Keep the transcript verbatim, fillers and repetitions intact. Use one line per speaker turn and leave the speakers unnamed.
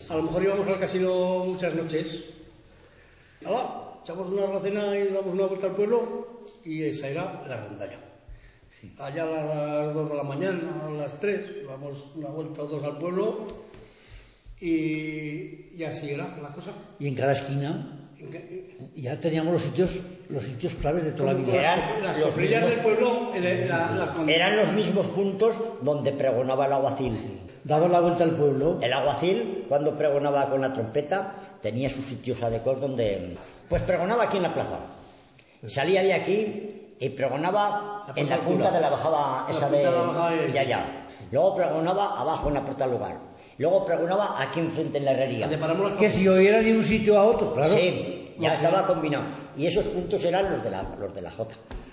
A lo mejor íbamos al casino muchas noches. ¡Hala! Echamos una racena y damos una vuelta al pueblo y esa era la rondalla. Sí. Allá a las dos de la mañana, a las tres, damos una vuelta o dos al pueblo y, y así era la cosa.
Y en cada esquina ya teníamos los sitios los sitios claves de toda la vida.
Eran las cofradías del pueblo, el, la, la,
eran los mismos puntos donde pregonaba el alguacil.
Daba la vuelta al pueblo.
El alguacil, cuando pregonaba con la trompeta, tenía sus sitios adecuados donde... Pues pregonaba aquí en la plaza. Salía de aquí y pregonaba la en la punta de la bajada esa de... de allá. Luego pregonaba abajo en la puerta del lugar. Luego pregonaba aquí enfrente en la herrería.
Que si yo era de un sitio a otro, claro.
Sí, ya estaba combinado. Y esos puntos eran los de la, los de la Jota.